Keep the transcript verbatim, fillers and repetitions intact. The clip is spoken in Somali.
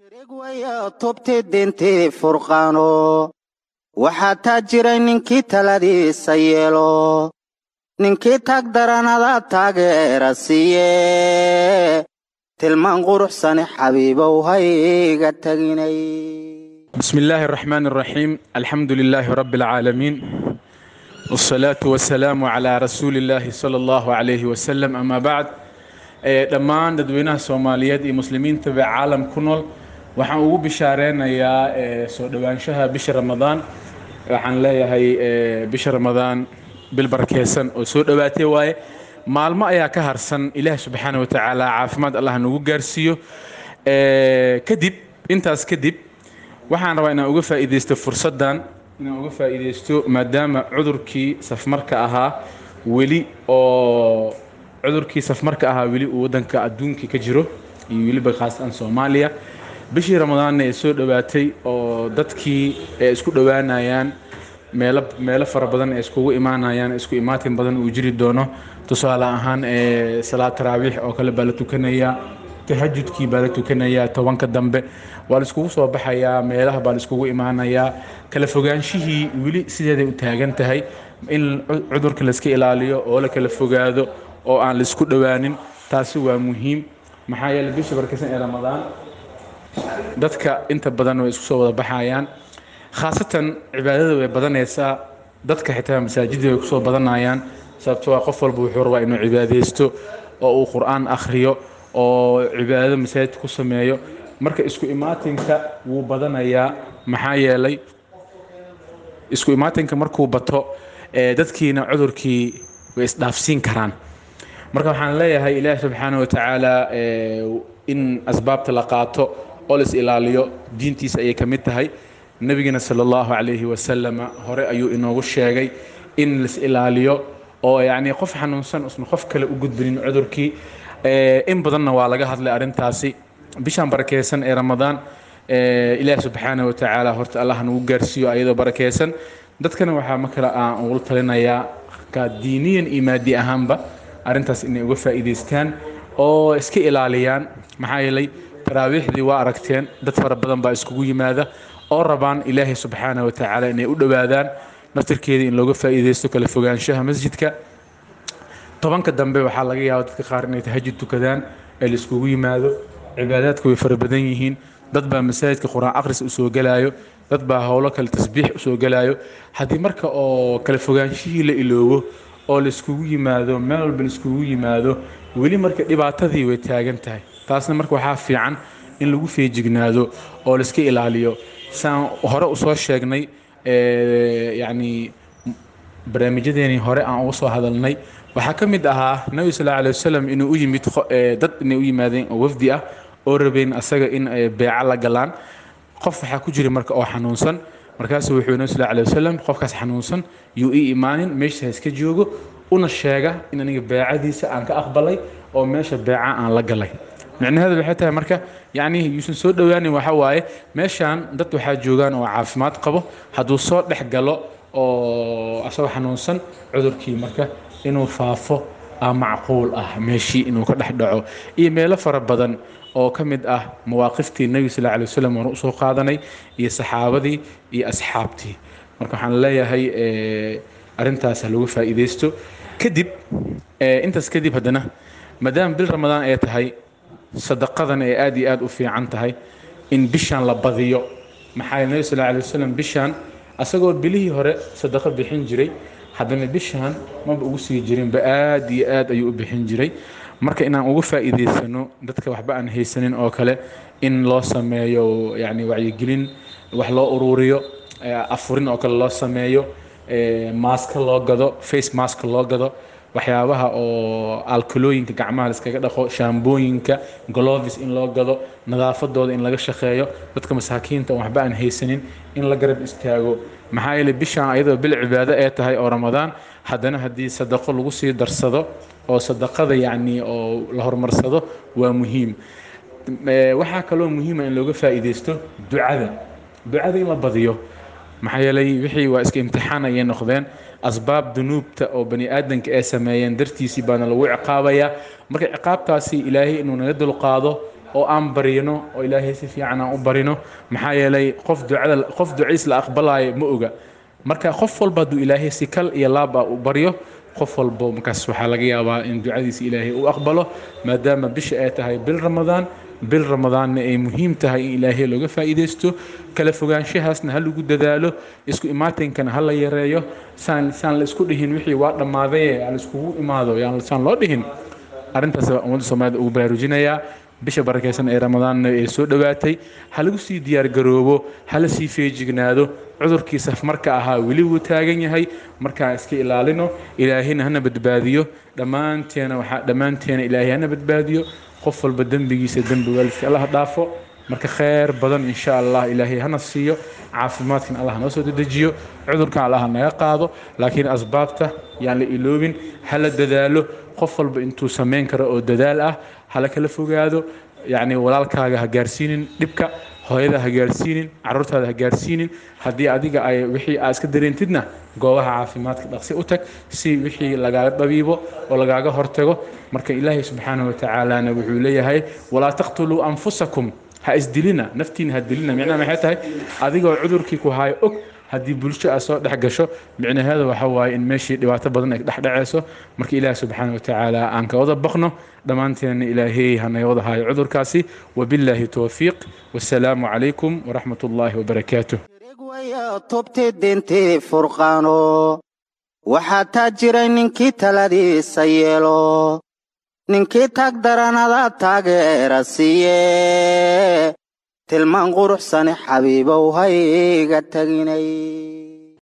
tubti dintii furqaano waxaa taa jiray ninkii taladiisa yeelo ninkii tag daranada taageera siiye tilmaan quruxsani xabiibow hayga taginay. بسم الله الرحمن الرحيم الحمد لله رب العالمين والصلاة والسلام على رسول الله صلى الله عليه وسلم. أما بعد دمان dadweynaha Soomaaliyeed iyo muslimiinta ee caalamka ku nool waxaan ugu bishaarenayaa soo dhawaanshaha bisha Ramadaan. waxaan leeyahay bisha Ramadaan bil barakeysan oo soo dhawaatay waaye maalmo ayaa ka harsan Ilaahay subhanahu wa ta'ala caafimaad Allah nagu gaarsiiyo. kadib intaas kadib waxaan rabaa inaan uga faa'iideysto fursadan inaan uga faa'iideysto maadaama cudurkii safmarka ahaa weli oo cudurkii safmarka ahaa weli uu wadanka adduunka ka jiro iyo weliba khaasan Soomaaliya. bishii Ramadaan ee soo dhawaatay oo dadkii ay isku dhawaanayaan meelo meelo fara badan ay iskugu imaanayaan isku imaatin badan uu jiri doono. tusaale ahaan ee salaad taraawix oo kale baa la tukanaya, tahajjudkii baa la tukanaya, tobanka dambe waa la iskugu soo baxayaa, meelaha baa la iskugu imaanayaa. kala fogaanshihii weli sideeday u taagan tahay in cudurka la iska ilaaliyo oo la kala fogaado oo aan la isku dhawaanin. taasi waa muhiim maxaa yeelay bisha barakeysan ee Ramadaan dadka inta badan way isku soo wada baxayaan, khaasatan cibaadada way badanaysaa. dadka xitaa masaajidda way ku soo badanayaan sababtoo ah qof walba wuxuu rabaa inuu cibaadeysto oo uu qur'aan akhriyo oo cibaadada masaajidka ku sameeyo. marka isku imaatinka wuu badanayaa maxaa yeelay isku imaatinka markuu bato ee dadkiina cudurkii way isdhaafsiin karaan. marka waxaan leeyahay Ilaahay subhanahu wa ta'ala in asbaabta la qaato oo la is ilaaliyo diintiisa ay kamid tahay. nabigana sallallahu alayhi wa sallam hore ayuu inoogu sheegay in la is ilaaliyo oo yaani qof xanuunsan usna qof kale u gudbinin cudurkii. in badanna waa laga hadlay arintaasi bishan barakeysan ee Ramadaan. Ilaahay subhanahu wa ta'ala horta Allah nagu gaarsiiyo ayadoo barakeysan. dadkana waxaa ma kala aan ugu talinayaa ka diiniyan iyo maadi ahaanba arintaas inay uga faa'iideystaan oo iska ilaaliyaan maxaa yeelay taraawixdii waa aragteen dad fara badan baa iskugu yimaada oo rabaan Ilaahay subhanahu wa ta'ala inay u dhawaadaan naftirkeeda in looga faa'iideysto kala fogaanshaha masjidka. tobanka dambe waxaa laga yaabaa dadka qaar inay tahajjud tukadaan ee la iskugu yimaado. cibaadaadku way fara badan yihiin. dad baa masaajidka quraan akhris u soo galaayo, dad baa hawlo kale tasbiix u soo galaayo. haddii marka oo kala fogaanshihii la iloobo oo la iskugu yimaado meel walba la iskugu yimaado weli marka dhibaatadii way taagan tahay. taasna marka waxaa fiican in lagu feejignaado oo la iska ilaaliyo. saan hore u soo sheegnay ee yaani barnaamijyadeeni hore aan uga soo hadalnay waxaa ka mid ahaa nabi sallallahu alayhi wasallam inuu u yimid dad inay u yimaadeen oo wafdi ah oo rabeen asaga in beeca la galaan. qof waxaa ku jira marka oo xanuunsan markaas wuxuu nabi sallallahu alayhi wasallam qofkaas xanuunsan yuu ii imaanin meesha iska joogo una sheega in aniga beecadiisa aan ka aqbalay oo meesha beeca aan la galay. macnaheedu waxay tahay marka yaani yuusan soo dhawaanin waxa waaye meeshaan dad waxaa joogaan oo caafimaad qabo hadduu soo dhex galo oo asagoo xanuunsan cudurkii marka inuu faafo aa macquul ah meeshii inuu ka dhex dhaco. iyo meelo fara badan oo ka mid ah mawaaqiftii nabi sallallahu alayhi wasallam oo soo qaadanay iyo saxaabadii iyo asxaabtii. marka waxaan leeyahay arintaas lagu faa'iideysto. kadib intaas kadib haddana maadaama bil Ramadaan ay tahay sadaqadan ay aad iyo aad u fiican tahay in bishan la badiyo. maxaa nabi sallallahu alayhi wasallam bishan asagoo bilihii hore sadaqa bixin jiray haddana bishan ma ugu sii jirin ba aad iyo aad ayuu u bixin jiray. marka inaan ugu faa'iideysano dadka waxba aan haysanin oo kale in loo sameeyo yaani wacyigelin wax loo ururiyo afurin oo kale loo sameeyo mask loo gado face mask loo gado waxyaabaha oo alkolooyinka gacmaha iskaga dhaqo shaambooyinka gloves in loo gado nadaafadooda in laga shaqeeyo dadka masaakiinta waxba aan haysanin in la garab istaago. maxaa yeelay bishan ayadoo bil cibaado ay tahay oo Ramadaan haddana haddii sadaqo lagu sii darsado oo sadaqada yaani oo la horumarsado waa muhiim. waxaa kaloo muhiim ah in looga faa'iideysto ducada ducada in la badiyo maxaa yeelay wixii waa iska imtixaan ay noqdeen asbaab dunuubta oo bani aadanka ay sameeyeen dartiisii baana lagu ciqaabayaa. marka ciqaabtaasi Ilaahay inuu naga dul qaado oo aan barino oo ilaahay si fiican aan u barino maxaa yeelay qof ducada qof duciis la aqbalay ma oga marka qof walba duu ilaahay si kal iyo laaba u bariyo qof walba markaas waxa laga yaabaa in ducadiisa ilaahay uu aqbalo maadaama bisha ay tahay bil ramadaan bil ramadaan ay muhiim tahay in ilaahay looga faa'iideysto kala fogaanshahaasna hal ugu dadaalo isku imaatinkana hal la yareeyo saan saan la isku dhihin wixii waa dhamaaday aan isku imaado yaan saan loo dhihin arintaas ummadda Soomaaliyeed ugu baraarujinaya bisha barakeysan ee ramadaan ee soo dhawaatay hal ugu sii diyaar garoobo hal sii feejignaado cudurkiisa marka ahaa weli uu taagan yahay marka iska ilaalino ilaahina hana badbaadiyo dhamaanteena waxa dhamaanteena ilaahay hana badbaadiyo qof walba dambigiisa dambi waalidka Allah dhaafo marka khayr badan insha Allah ilaahay hana siiyo caafimaadkan Allah noo soo dedejiyo cudurkan Allah naga qaado laakiin asbaabta yaan la iloobin hal dadaalo qof walba intuu sameyn karo oo dadaal ah hala kala fogaado يعني walaalkaaga ha gaarsiinin dhibka hooyada ha gaarsiinin carruurtaada ha gaarsiinin haddii adiga ay wixii aad iska dareentidna goobaha caafimaadka dhaqsi u tag si wixii lagaaga dabiibo oo lagaaga hortago marka ilaahay subxaanahu wa tacaala wuxuu leeyahay walaa taqtuluu anfusakum ha isdilina naftiin ha dilina macnaheedu maxay tahay adigoo cudurkii ku haayo og haddii bulsho ay soo dhex gasho micnaheedu waxa waaye in meeshii dhibaato badan ay dhex dhacayso marka ilaahay subxaanahu wa tacaala aan ka wada baqno dhamaanteena ilaahay hana wada haayo cudurkaasi wabillahi tawfiiq wassalaamu calaykum waraxmatullaahi wabarakaatuh tubti dintii furqaano waxaa taa jiray ninkii taladiisa yeelo ninkii tag daranada taageera siiye tilmaan quruxsani xabiibow hayga taginay